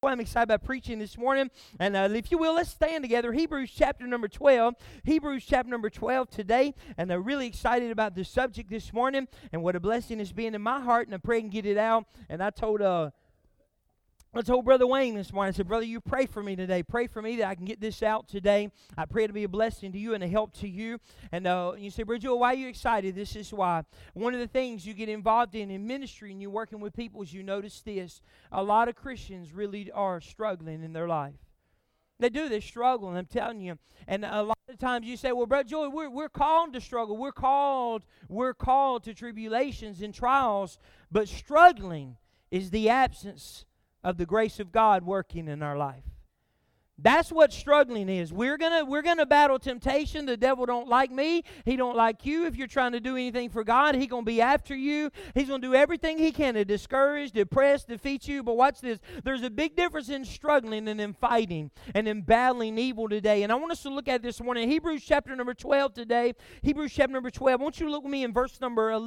I'm excited about preaching this morning. And if you will, let's stand together. Hebrews chapter number 12. Hebrews chapter number 12 today. And I'm really excited about the subject this morning. And what a blessing it's been in my heart. And I pray and get it out. And I told Brother Wayne this morning, I said, brother, you pray for me today. Pray for me that I can get this out today. I pray to be a blessing to you and a help to you. And you say, Brother Joel, why are you excited? This is why. One of the things you get involved in ministry and you're working with people is you notice this. A lot of Christians really are struggling in their life. They do. They're struggling, I'm telling you. And a lot of times you say, well, Brother Joel, we're called to struggle. We're called to tribulations and trials. But struggling is the absence of the grace of God working in our life. That's what struggling is. We're gonna battle temptation. The devil don't like me. He don't like you. If you're trying to do anything for God, he's gonna be after you. He's gonna do everything he can to discourage, depress, defeat you. But watch this. There's a big difference in struggling and in fighting and in battling evil today. And I want us to look at this morning. Hebrews chapter number 12 today. Hebrews chapter number 12. I want you to look with me in verse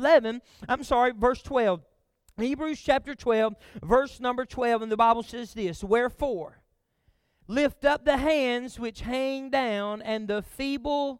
12. Hebrews chapter 12, verse number 12, and the Bible says this, wherefore, lift up the hands which hang down and the feeble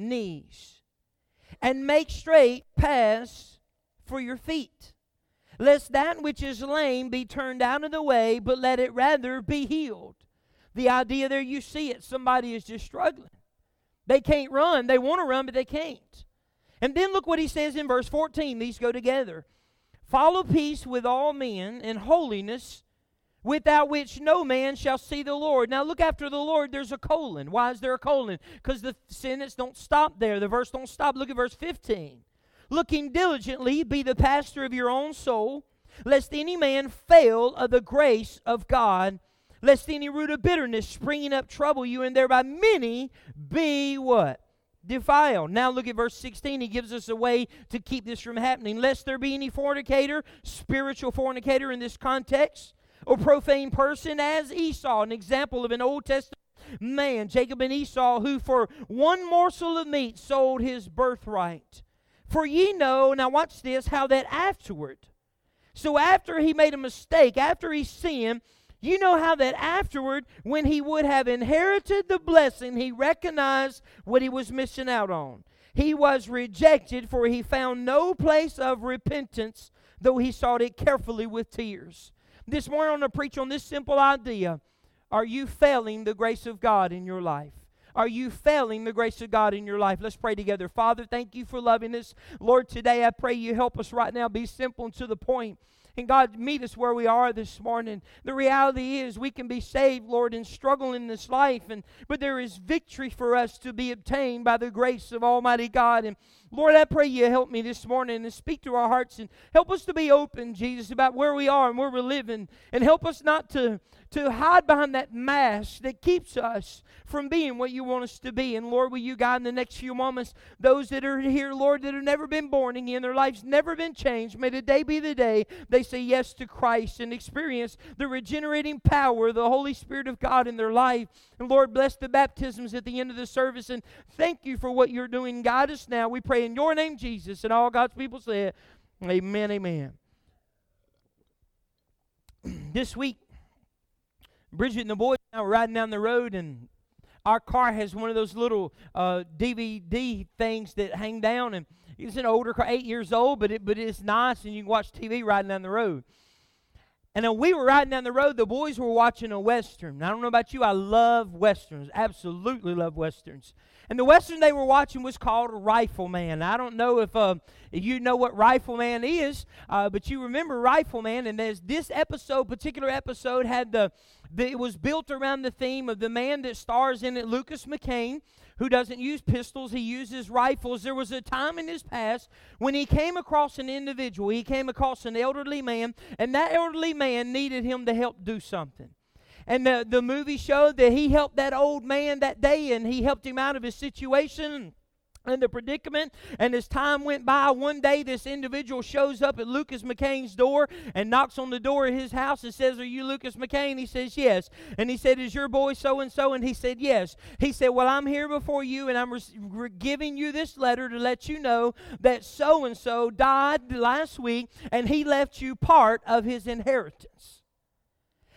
knees, and make straight paths for your feet, lest that which is lame be turned out of the way, but let it rather be healed. The idea there, you see it, somebody is just struggling. They can't run. They want to run, but they can't. And then look what he says in verse 14. These go together. Follow peace with all men and holiness, without which no man shall see the Lord. Now look, after the Lord, there's a colon. Why is there a colon? Because the sentence don't stop there. The verse don't stop. Look at verse 15. Looking diligently, be the pastor of your own soul, lest any man fail of the grace of God, lest any root of bitterness springing up trouble you, and thereby many be what? Defiled. Now look at verse 16. He gives us a way to keep this from happening. Lest there be any fornicator, spiritual fornicator in this context, or profane person as Esau, an example of an Old Testament man, Jacob and Esau, who for one morsel of meat sold his birthright. For ye know, now watch this, how that afterward, so after he made a mistake, after he sinned, you know how that afterward, when he would have inherited the blessing, he recognized what he was missing out on. He was rejected, for he found no place of repentance, though he sought it carefully with tears. This morning I want to preach on this simple idea. Are you failing the grace of God in your life? Are you failing the grace of God in your life? Let's pray together. Father, thank you for loving us. Lord, today I pray you help us right now be simple and to the point. And God, meet us where we are this morning. The reality is we can be saved, Lord, and struggle in this life. But there is victory for us to be obtained by the grace of Almighty God. And Lord, I pray you help me this morning and speak to our hearts and help us to be open, Jesus, about where we are and where we're living. And help us not to hide behind that mask that keeps us from being what you want us to be. And Lord, will you guide in the next few moments those that are here, Lord, that have never been born again, their lives never been changed. May today be the day they say yes to Christ and experience the regenerating power of the Holy Spirit of God in their life. And Lord, bless the baptisms at the end of the service. And thank you for what you're doing. Guide us now. We pray in your name, Jesus. And all God's people say, amen, amen. This week, Bridget and the boys and I were riding down the road, and our car has one of those little DVD things that hang down, and it's an older car, 8 years old, but it's nice, and you can watch TV riding down the road. And then we were riding down the road, the boys were watching a Western. I don't know about you, I love Westerns, absolutely love Westerns. And the Western they were watching was called Rifleman. I don't know if you know what Rifleman is, but you remember Rifleman, and there's this particular episode had it was built around the theme of the man that stars in it, Lucas McCain, who doesn't use pistols, he uses rifles. There was a time in his past when he came across an individual, he came across an elderly man, and that elderly man needed him to help do something. And the movie showed that he helped that old man that day, and he helped him out of his situation and the predicament. And as time went by, one day this individual shows up at Lucas McCain's door and knocks on the door of his house and says, "Are you Lucas McCain?" He says, "Yes." And he said, "Is your boy so-and-so?" And he said, "Yes." He said, "Well, I'm here before you, and I'm giving you this letter to let you know that so-and-so died last week, and he left you part of his inheritance."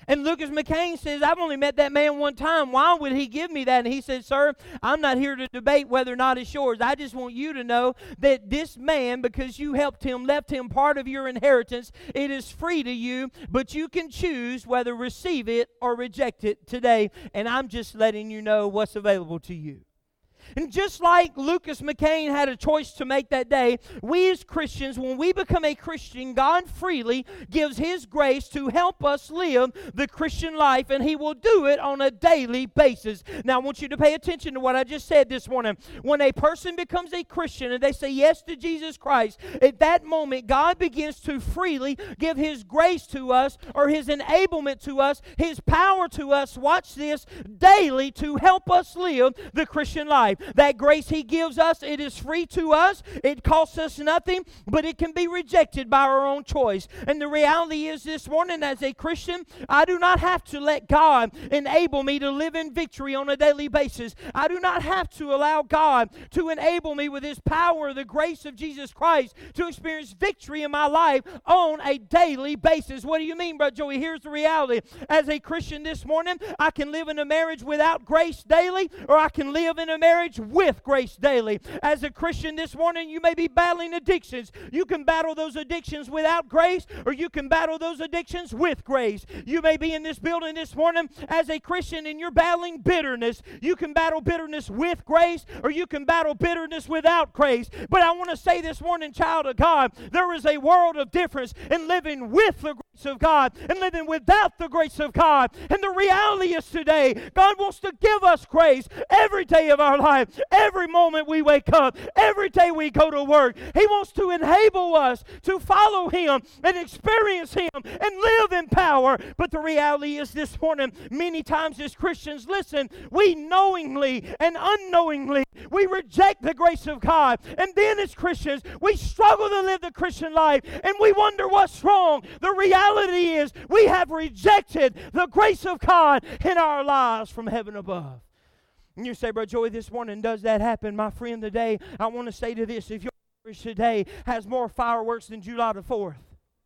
And Lucas McCain says, I've only met that man one time. Why would he give me that? And he said, sir, I'm not here to debate whether or not it's yours. I just want you to know that this man, because you helped him, left him part of your inheritance, it is free to you, but you can choose whether receive it or reject it today. And I'm just letting you know what's available to you. And just like Lucas McCain had a choice to make that day, we as Christians, when we become a Christian, God freely gives His grace to help us live the Christian life, and He will do it on a daily basis. Now, I want you to pay attention to what I just said this morning. When a person becomes a Christian and they say yes to Jesus Christ, at that moment, God begins to freely give His grace to us, or His enablement to us, His power to us, watch this, daily to help us live the Christian life. That grace He gives us, it is free to us. It costs us nothing, but it can be rejected by our own choice. And the reality is this morning, as a Christian, I do not have to let God enable me to live in victory on a daily basis. I do not have to allow God to enable me with His power, the grace of Jesus Christ, to experience victory in my life on a daily basis. What do you mean, Brother Joey? Here's the reality. As a Christian this morning, I can live in a marriage without grace daily, or I can live in a marriage with grace daily. As a Christian this morning, you may be battling addictions. You can battle those addictions without grace, or you can battle those addictions with grace. You may be in this building this morning as a Christian and you're battling bitterness. You can battle bitterness with grace, or you can battle bitterness without grace. But I want to say this morning, child of God, there is a world of difference in living with the grace of God and living without the grace of God. And the reality is today, God wants to give us grace every day of our life, every moment we wake up, every day we go to work. He wants to enable us to follow Him and experience Him and live in power. But the reality is this morning, many times as Christians, listen, we knowingly and unknowingly, we reject the grace of God. And then as Christians, we struggle to live the Christian life, and we wonder what's wrong. The reality is we have rejected the grace of God in our lives from heaven above. And you say, Brother Joey, this morning, does that happen? My friend, today, I want to say to this, if your marriage today has more fireworks than July the 4th,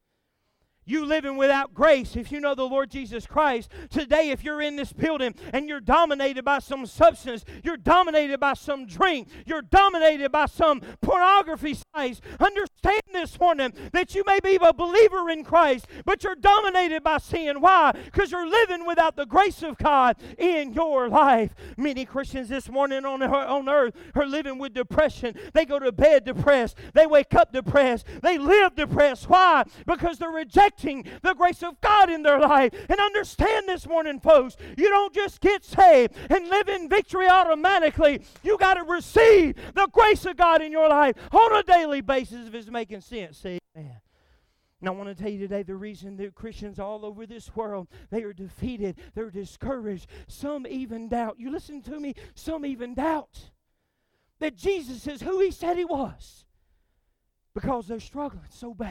you living without grace, if you know the Lord Jesus Christ, today if you're in this building and you're dominated by some substance, you're dominated by some drink, you're dominated by some pornography sites, understand this morning that you may be a believer in Christ, but you're dominated by sin. Why? Because you're living without the grace of God in your life. Many Christians this morning on earth are living with depression. They go to bed depressed. They wake up depressed. They live depressed. Why? Because they're rejecting the grace of God in their life. And understand this morning, folks, you don't just get saved and live in victory automatically. You got to receive the grace of God in your life on a daily basis, if it's making sense. Say amen. And I want to tell you today the reason that Christians all over this world, they are defeated, they're discouraged, some even doubt. You listen to me, some even doubt that Jesus is who He said He was, because they're struggling so bad.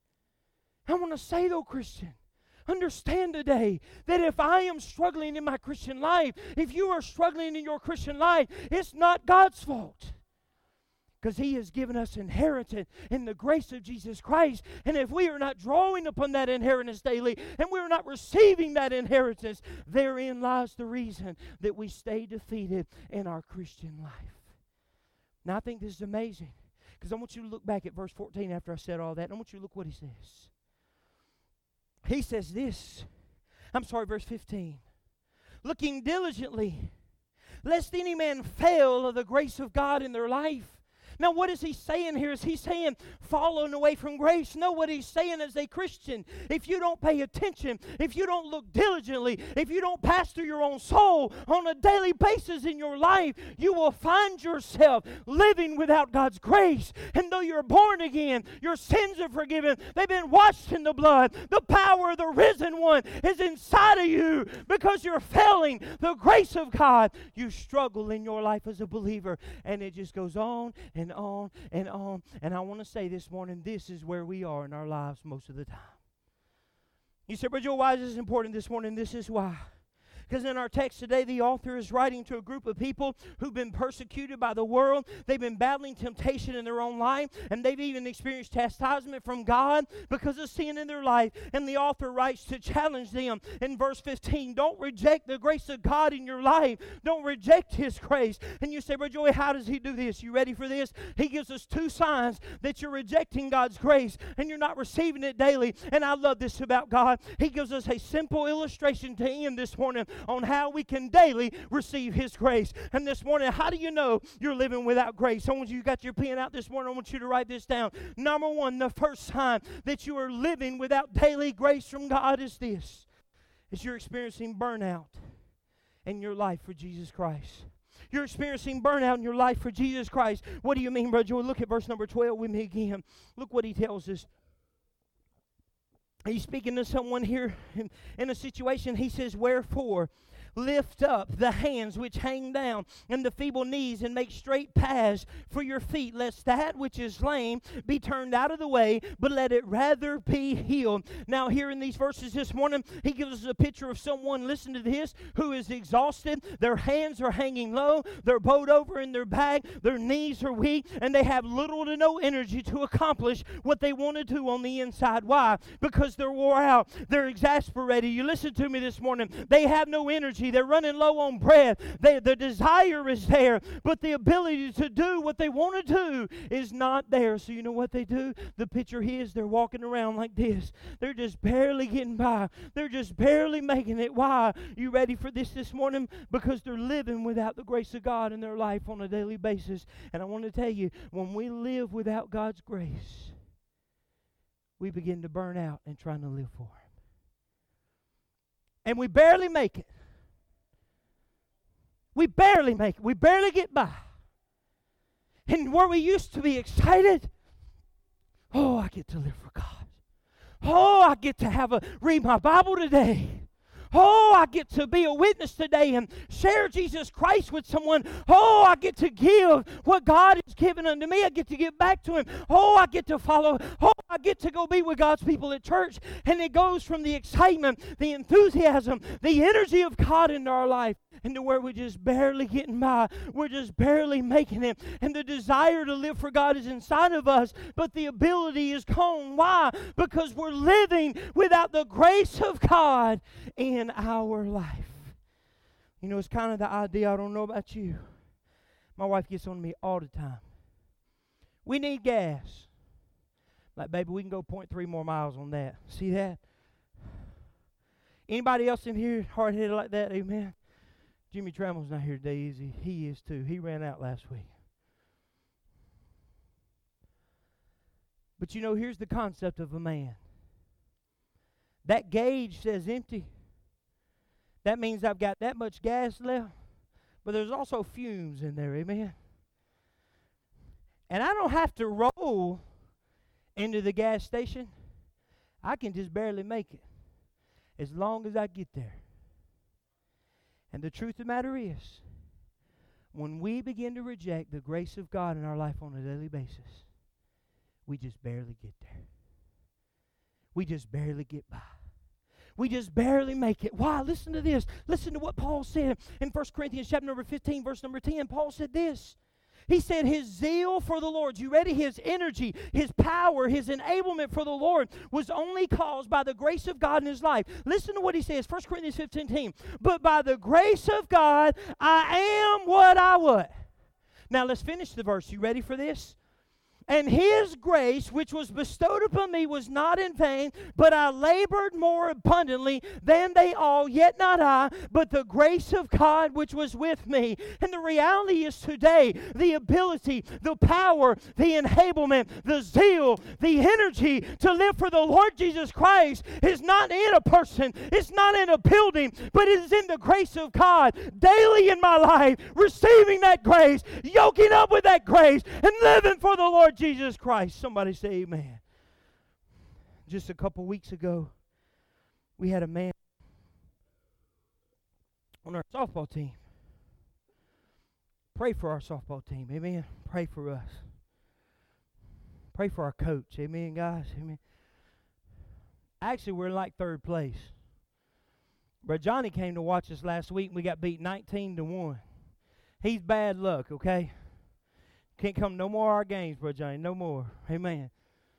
I want to say, though, Christian, understand today that if I am struggling in my Christian life, if you are struggling in your Christian life, it's not God's fault. Because He has given us inheritance in the grace of Jesus Christ. And if we are not drawing upon that inheritance daily, and we are not receiving that inheritance, therein lies the reason that we stay defeated in our Christian life. Now, I think this is amazing, because I want you to look back at verse 14 after I said all that, and I want you to look what he says. He says this, verse 15. Looking diligently, lest any man fail of the grace of God in their life. Now, what is he saying here? Is he saying falling away from grace? No, what he's saying as a Christian, if you don't pay attention, if you don't look diligently, if you don't pastor your own soul on a daily basis in your life, you will find yourself living without God's grace. And though you're born again, your sins are forgiven. They've been washed in the blood. The power of the risen one is inside of you. Because you're failing the grace of God, you struggle in your life as a believer. And it just goes on and on and on. And I want to say this morning, this is where we are in our lives most of the time. You say, Brother Joe, why is this important this morning? This is why. Because in our text today, the author is writing to a group of people who've been persecuted by the world. They've been battling temptation in their own life, and they've even experienced chastisement from God because of sin in their life. And the author writes to challenge them in verse 15. Don't reject the grace of God in your life. Don't reject His grace. And you say, Brother Joey, how does He do this? You ready for this? He gives us two signs that you're rejecting God's grace and you're not receiving it daily. And I love this about God. He gives us a simple illustration to end this morning on how we can daily receive His grace. And this morning, how do you know you're living without grace? I want you got your pen out this morning. I want you to write this down. Number one, the first time that you are living without daily grace from God is this: is you're experiencing burnout in your life for Jesus Christ. You're experiencing burnout in your life for Jesus Christ. What do you mean, Brother Joey? Look at verse number 12 with me again. Look what he tells us. He's speaking to someone here in a situation. He says, wherefore, lift up the hands which hang down and the feeble knees, and make straight paths for your feet, lest that which is lame be turned out of the way, but let it rather be healed. Now here in these verses this morning, he gives us a picture of someone, listen to this, who is exhausted. Their hands are hanging low, they're bowed over in their back, their knees are weak, and they have little to no energy to accomplish what they want to do on the inside. Why? Because they're wore out, they're exasperated. You listen to me this morning. They have no energy. They're running low on breath. The desire is there, but the ability to do what they want to do is not there. So you know what they do? The picture is they're walking around like this. They're just barely getting by. They're just barely making it. Why? You ready for this morning? Because they're living without the grace of God in their life on a daily basis. And I want to tell you, when we live without God's grace, we begin to burn out and trying to live for Him. And we barely make it. We barely make it. We barely get by. And where we used to be excited, oh, I get to live for God. Oh, I get to read my Bible today. Oh, I get to be a witness today and share Jesus Christ with someone. Oh, I get to give what God has given unto me. I get to give back to Him. Oh, I get to follow. Oh, I get to go be with God's people at church. And it goes from the excitement, the enthusiasm, the energy of God into our life, into where we're just barely getting by. We're just barely making it. And the desire to live for God is inside of us, but the ability is gone. Why? Because we're living without the grace of God in our life. You know, it's kind of the idea, I don't know about you. My wife gets on me all the time. We need gas. Like, baby, we can go 0.3 more miles on that. See that? Anybody else in here hard-headed like that? Amen. Jimmy Trammell's not here today, is he? He is too. He ran out last week. But you know, here's the concept of a man. That gauge says empty. That means I've got that much gas left. But there's also fumes in there, amen? And I don't have to roll into the gas station. I can just barely make it as long as I get there. And the truth of the matter is, when we begin to reject the grace of God in our life on a daily basis, we just barely get there. We just barely get by. We just barely make it. Why? Listen to this. Listen to what Paul said in 1 Corinthians chapter number 15, verse number 10. Paul said this. He said his zeal for the Lord, you ready? His energy, his power, his enablement for the Lord was only caused by the grace of God in his life. Listen to what he says, 1 Corinthians 15. But by the grace of God, I am what I was. Now let's finish the verse. You ready for this? And His grace, which was bestowed upon me, was not in vain, but I labored more abundantly than they all, yet not I, but the grace of God which was with me. And the reality is today, the ability, the power, the enablement, the zeal, the energy to live for the Lord Jesus Christ is not in a person, it's not in a building, but it is in the grace of God daily in my life, receiving that grace, yoking up with that grace, and living for the Lord Jesus Christ. Somebody say amen. Just a couple weeks ago, we had a man on our softball team. Pray for our softball team. Amen. Pray for us. Pray for our coach. Amen, guys. Amen. Actually, we're in like third place. Brother Johnny came to watch us last week, and we got beat 19-1. He's bad luck, okay? Can't come no more of our games, Brother Johnny, no more. Amen.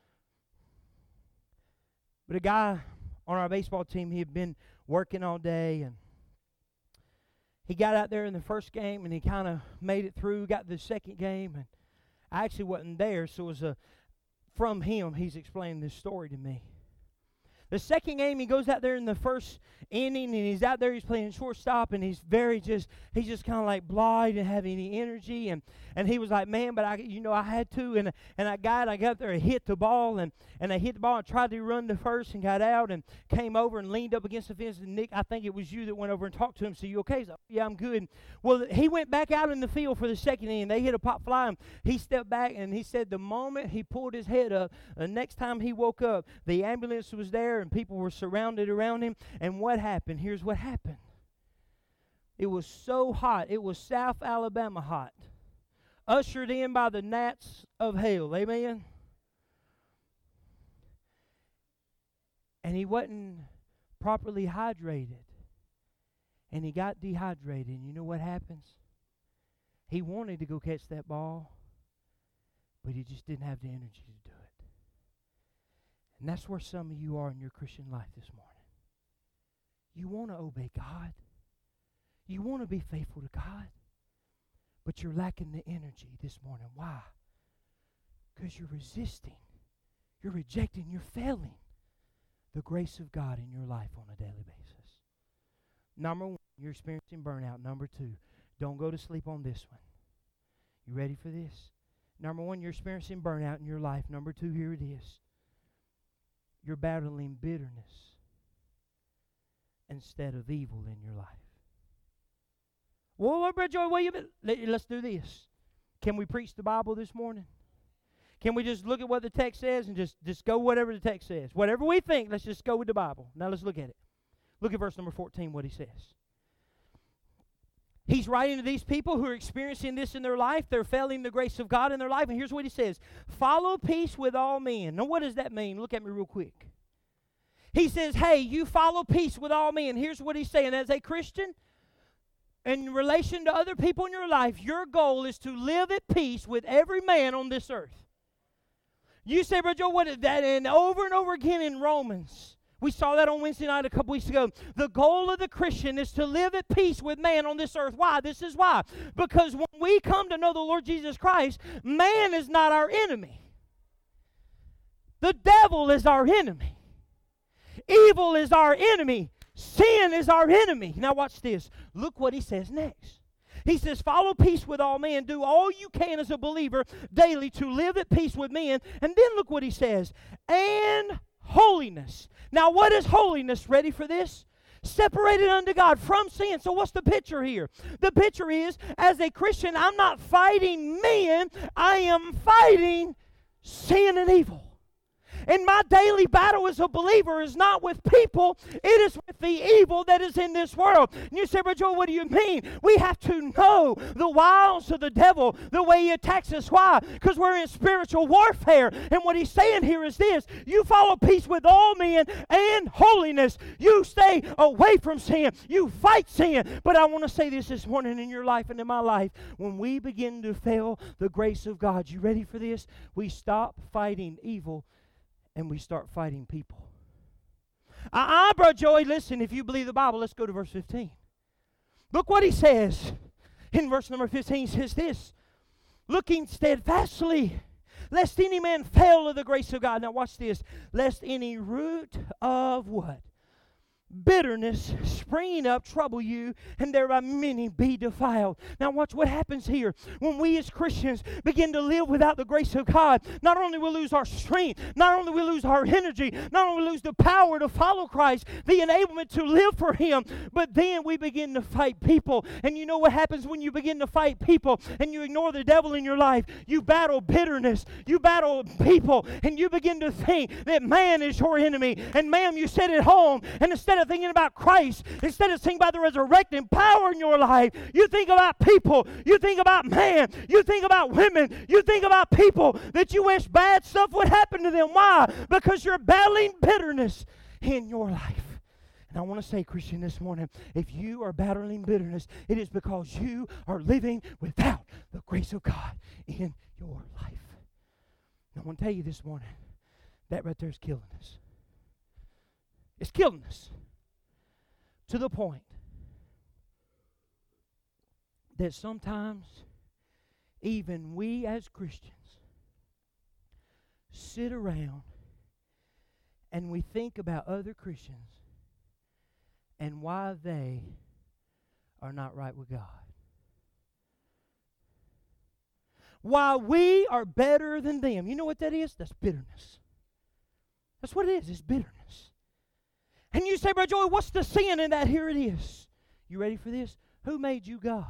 But a guy on our baseball team, he had been working all day, and he got out there in the first game, and he kind of made it through, got the second game, and I actually wasn't there, so it was from him. He's explaining this story to me. The second game, he goes out there in the first inning, and he's out there, he's playing shortstop, and he's just kind of like blah, he didn't have any energy, and he was like, man, but I had to, and I got up there and hit the ball, and I hit the ball and tried to run to first and got out and came over and leaned up against the fence, and Nick, I think it was you that went over and talked to him, so you okay? So, yeah, I'm good. Well, he went back out in the field for the second inning, they hit a pop fly, and he stepped back, and he said the moment he pulled his head up, the next time he woke up, the ambulance was there, and people were surrounded around him. And what happened? Here's what happened. It was so hot. It was South Alabama hot. Ushered in by the gnats of hell. Amen? And he wasn't properly hydrated. And he got dehydrated. And you know what happens? He wanted to go catch that ball, but he just didn't have the energy to do it. And that's where some of you are in your Christian life this morning. You want to obey God. You want to be faithful to God. But you're lacking the energy this morning. Why? Because you're resisting. You're rejecting. You're failing the grace of God in your life on a daily basis. Number one, you're experiencing burnout. Number two, don't go to sleep on this one. You ready for this? Number one, you're experiencing burnout in your life. Number two, here it is. You're battling bitterness instead of evil in your life. Well, Brother Joy, wait a minute. Let's do this. Can we preach the Bible this morning? Can we just look at what the text says and just go whatever the text says? Whatever we think, let's just go with the Bible. Now let's look at it. Look at verse number 14, what he says. He's writing to these people who are experiencing this in their life. They're failing the grace of God in their life. And here's what he says. Follow peace with all men. Now, what does that mean? Look at me real quick. He says, hey, you follow peace with all men. Here's what he's saying. As a Christian, in relation to other people in your life, your goal is to live at peace with every man on this earth. You say, Brother Joe, what is that? And over again in Romans. We saw that on Wednesday night a couple weeks ago. The goal of the Christian is to live at peace with man on this earth. Why? This is why. Because when we come to know the Lord Jesus Christ, man is not our enemy. The devil is our enemy. Evil is our enemy. Sin is our enemy. Now watch this. Look what he says next. He says, follow peace with all men. Do all you can as a believer daily to live at peace with men. And then look what he says. And holiness. Now, what is holiness? Ready for this? Separated unto God from sin. So what's the picture here? The picture is, as a Christian, I'm not fighting men. I am fighting sin and evil. And my daily battle as a believer is not with people, it is with the evil that is in this world. And you say, Brother Joel, what do you mean? We have to know the wiles of the devil, the way he attacks us. Why? Because we're in spiritual warfare. And what he's saying here is this: you follow peace with all men and holiness. You stay away from sin. You fight sin. But I want to say this morning in your life and in my life. When we begin to fail the grace of God, you ready for this? We stop fighting evil and we start fighting people. Brother Joey, listen, if you believe the Bible, let's go to verse 15. Look what he says. In verse number 15, he says this: looking steadfastly, lest any man fail of the grace of God. Now watch this. Lest any root of what? Bitterness springing up trouble you, and thereby many be defiled. Now watch what happens here. When we as Christians begin to live without the grace of God, not only we lose our strength, not only we lose our energy, not only we lose the power to follow Christ, the enablement to live for Him, but then we begin to fight people. And you know what happens when you begin to fight people and you ignore the devil in your life? You battle bitterness, you battle people, and you begin to think that man is your enemy. And ma'am, you sit at home, and instead of thinking about Christ, instead of thinking about the resurrecting power in your life, you think about people, you think about man, you think about women, you think about people that you wish bad stuff would happen to them. Why? Because you're battling bitterness in your life. And I want to say, Christian, this morning, if you are battling bitterness, it is because you are living without the grace of God in your life. And I want to tell you this morning, that right there is killing us. It's killing us to the point that sometimes even we as Christians sit around and we think about other Christians and why they are not right with God. Why we are better than them. You know what that is? That's bitterness. That's what it is. It's bitterness. And you say, Brother Joey, what's the sin in that? Here it is. You ready for this? Who made you God?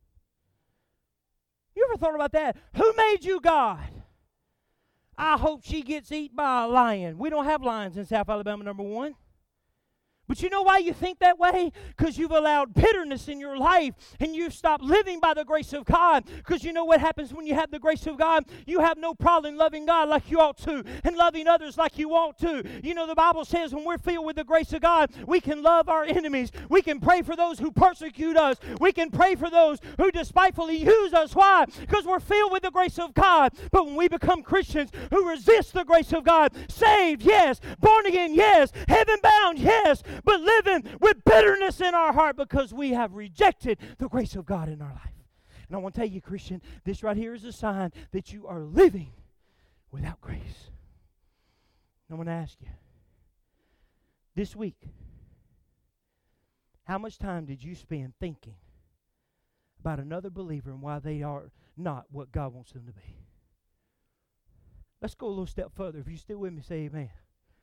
You ever thought about that? Who made you God? I hope she gets eaten by a lion. We don't have lions in South Alabama, number one. But you know why you think that way? Because you've allowed bitterness in your life and you've stopped living by the grace of God. Because you know what happens when you have the grace of God? You have no problem loving God like you ought to and loving others like you ought to. You know, the Bible says when we're filled with the grace of God, we can love our enemies. We can pray for those who persecute us. We can pray for those who despitefully use us. Why? Because we're filled with the grace of God. But when we become Christians who resist the grace of God, saved, yes, born again, yes, heaven bound, yes, but living with bitterness in our heart because we have rejected the grace of God in our life. And I want to tell you, Christian, this right here is a sign that you are living without grace. And I want to ask you, this week, how much time did you spend thinking about another believer and why they are not what God wants them to be? Let's go a little step further. If you're still with me, say amen.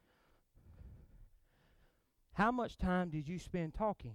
How much time did you spend talking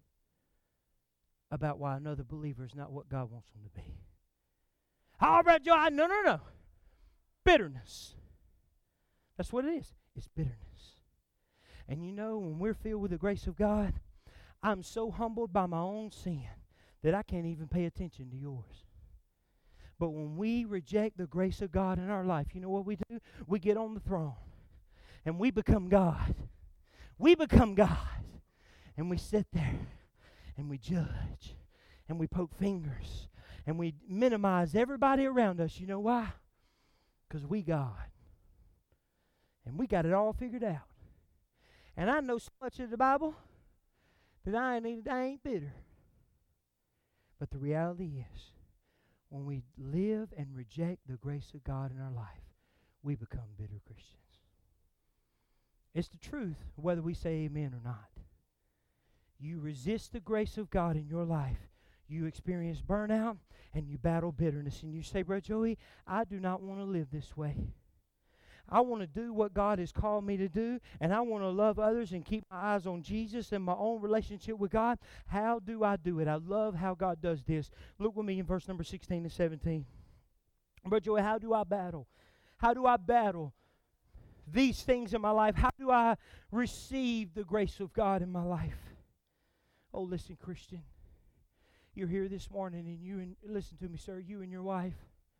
about why another believer is not what God wants them to be? All right, Joe, no. Bitterness. That's what it is. It's bitterness. And you know, when we're filled with the grace of God, I'm so humbled by my own sin that I can't even pay attention to yours. But when we reject the grace of God in our life, you know what we do? We get on the throne and we become God. We become God, and we sit there, and we judge, and we poke fingers, and we minimize everybody around us. You know why? Because we God, and we got it all figured out. And I know so much of the Bible that I ain't bitter. But the reality is, when we live and reject the grace of God in our life, we become bitter Christians. It's the truth, whether we say amen or not. You resist the grace of God in your life, you experience burnout, and you battle bitterness. And you say, Brother Joey, I do not want to live this way. I want to do what God has called me to do, and I want to love others and keep my eyes on Jesus and my own relationship with God. How do I do it? I love how God does this. Look with me in verse number 16 and 17. Brother Joey, how do I battle? How do I battle these things in my life? How do I receive the grace of God in my life? Oh, listen, Christian. You're here this morning and listen to me, sir, you and your wife,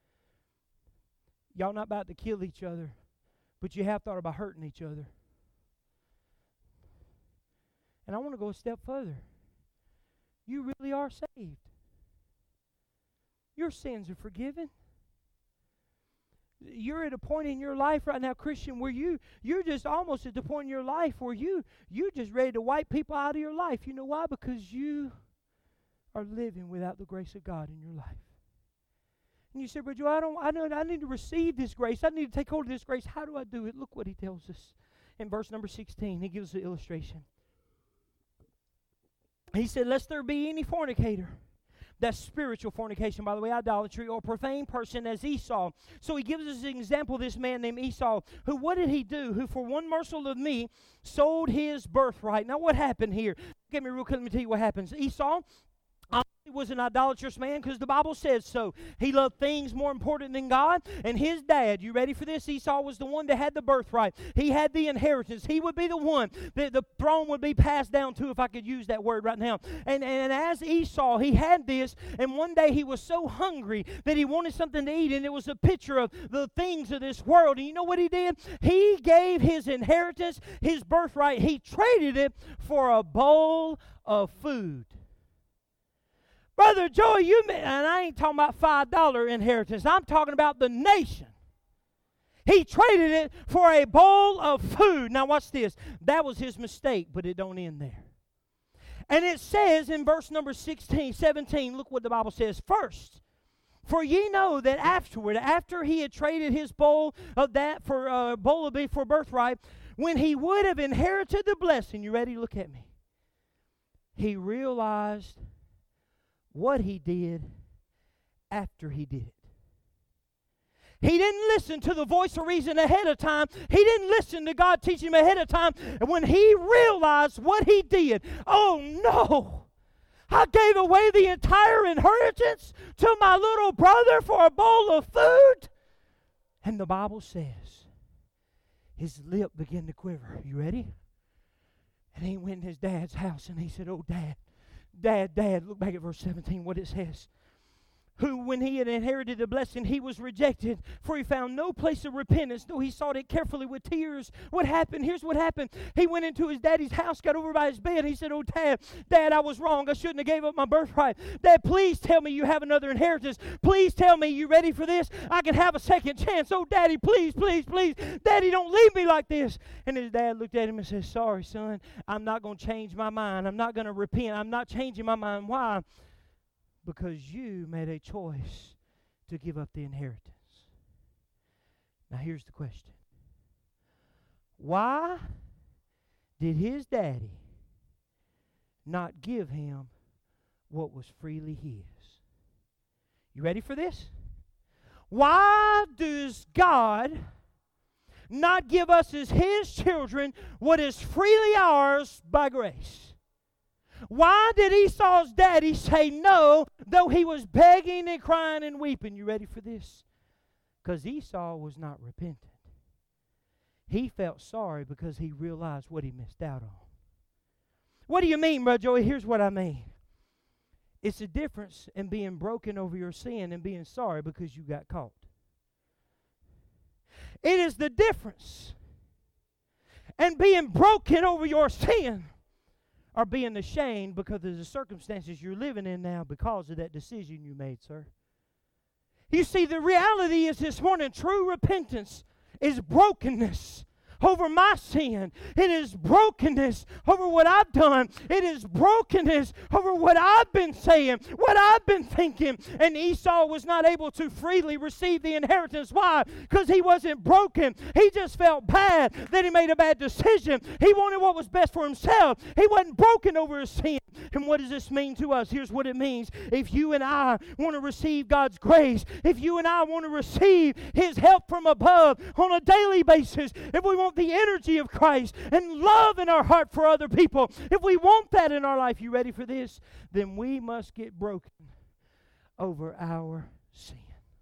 y'all not about to kill each other, but you have thought about hurting each other. And I want to go a step further. You really are saved. Your sins are forgiven. You're at a point in your life right now, Christian, where you're just almost at the point in your life where you're just ready to wipe people out of your life. You know why? Because you are living without the grace of God in your life. And you say, Brother Joe, I need to receive this grace. I need to take hold of this grace. How do I do it? Look what he tells us in verse number 16. He gives us an illustration. He said, lest there be any fornicator. That's spiritual fornication, by the way, idolatry, or profane person as Esau. So he gives us an example of this man named Esau, who, what did he do? Who for one morsel of meat sold his birthright. Now what happened here? Give me real quick, let me tell you what happens. Esau was an idolatrous man because the Bible says so. He loved things more important than God. And his dad, you ready for this? Esau was the one that had the birthright. He had the inheritance. He would be the one that the throne would be passed down to, if I could use that word right now. And as Esau, he had this, and one day he was so hungry that he wanted something to eat, and it was a picture of the things of this world. And you know what he did? He gave his inheritance, his birthright, he traded it for a bowl of food. Brother Joey, and I ain't talking about $5 inheritance. I'm talking about the nation. He traded it for a bowl of food. Now watch this. That was his mistake, but it don't end there. And it says in verse number 17, look what the Bible says. First, for ye know that afterward, after he had traded his bowl of that for a bowl of beef for birthright, when he would have inherited the blessing, you ready? Look at me. He realized what he did after he did it. He didn't listen to the voice of reason ahead of time. He didn't listen to God teaching him ahead of time. And when he realized what he did, oh no, I gave away the entire inheritance to my little brother for a bowl of food. And the Bible says his lip began to quiver. You ready? And he went in his dad's house and he said, oh, Dad, look back at verse 17, what it says. Who, when he had inherited the blessing, he was rejected, for he found no place of repentance, though he sought it carefully with tears. What happened? Here's what happened. He went into his daddy's house, got over by his bed. He said, oh, Dad, I was wrong. I shouldn't have gave up my birthright. Dad, please tell me you have another inheritance. Please tell me you ready for this? I can have a second chance. Oh, Daddy, please. Daddy, don't leave me like this. And his dad looked at him and said, sorry, son, I'm not going to change my mind. I'm not going to repent. I'm not changing my mind. Why? Because you made a choice to give up the inheritance. Now here's the question. Why did his daddy not give him what was freely his? You ready for this? Why does God not give us as his children what is freely ours by grace? Why did Esau's daddy say no, though he was begging and crying and weeping? You ready for this? Because Esau was not repentant. He felt sorry because he realized what he missed out on. What do you mean, Brother Joey? Here's what I mean. It's a difference in being broken over your sin and being sorry because you got caught. It is the difference in being broken over your sin or being ashamed because of the circumstances you're living in now because of that decision you made, sir. You see, the reality is this morning, true repentance is brokenness over my sin. It is brokenness over what I've done. It is brokenness over what I've been saying, what I've been thinking. And Esau was not able to freely receive the inheritance. Why? Because he wasn't broken. He just felt bad that he made a bad decision. He wanted what was best for himself. He wasn't broken over his sin. And what does this mean to us? Here's what it means. If you and I want to receive God's grace, if you and I want to receive his help from above on a daily basis, if we want the energy of Christ and love in our heart for other people, if we want that in our life, you ready for this? Then we must get broken over our sin.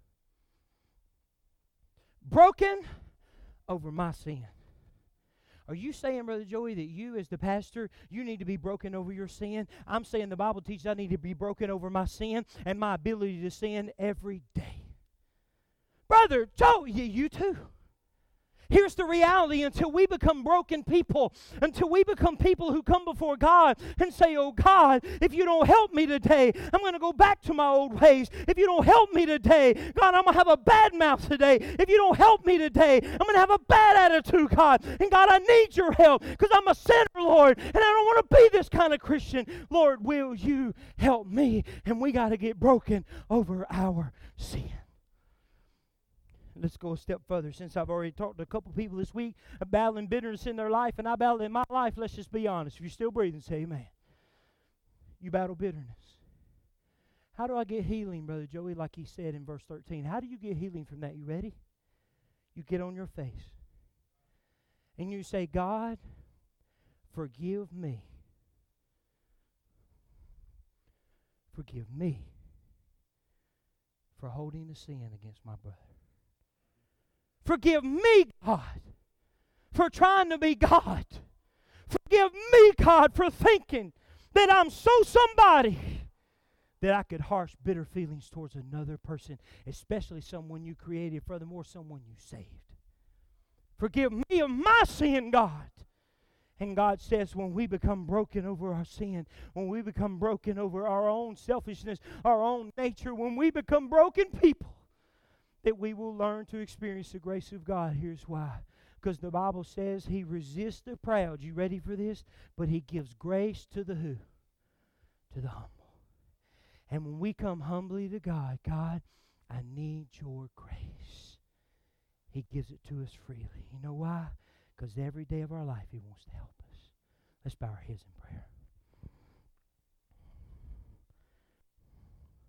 Broken over my sin. Are you saying, Brother Joey, that you as the pastor, you need to be broken over your sin? I'm saying the Bible teaches I need to be broken over my sin and my ability to sin every day. Brother Joey, you too. Here's the reality. Until we become broken people, until we become people who come before God and say, oh God, if you don't help me today, I'm going to go back to my old ways. If you don't help me today, God, I'm going to have a bad mouth today. If you don't help me today, I'm going to have a bad attitude, God. And God, I need your help because I'm a sinner, Lord, and I don't want to be this kind of Christian. Lord, will you help me? And we got to get broken over our sin. Let's go a step further. Since I've already talked to a couple people this week about battling bitterness in their life, and I battle in my life, let's just be honest. If you're still breathing, say amen. You battle bitterness. How do I get healing, Brother Joey, like he said in verse 13? How do you get healing from that? You ready? You get on your face. And you say, God, forgive me Forgive me for holding a sin against my brother. Forgive me, God, for trying to be God. Forgive me, God, for thinking that I'm so somebody that I could harsh bitter feelings towards another person, especially someone you created, furthermore, someone you saved. Forgive me of my sin, God. And God says when we become broken over our sin, when we become broken over our own selfishness, our own nature, when we become broken people, that we will learn to experience the grace of God. Here's why. Because the Bible says He resists the proud. You ready for this? But He gives grace to the who? To the humble. And when we come humbly to God, God, I need your grace. He gives it to us freely. You know why? Because every day of our life He wants to help us. Let's bow our heads in prayer.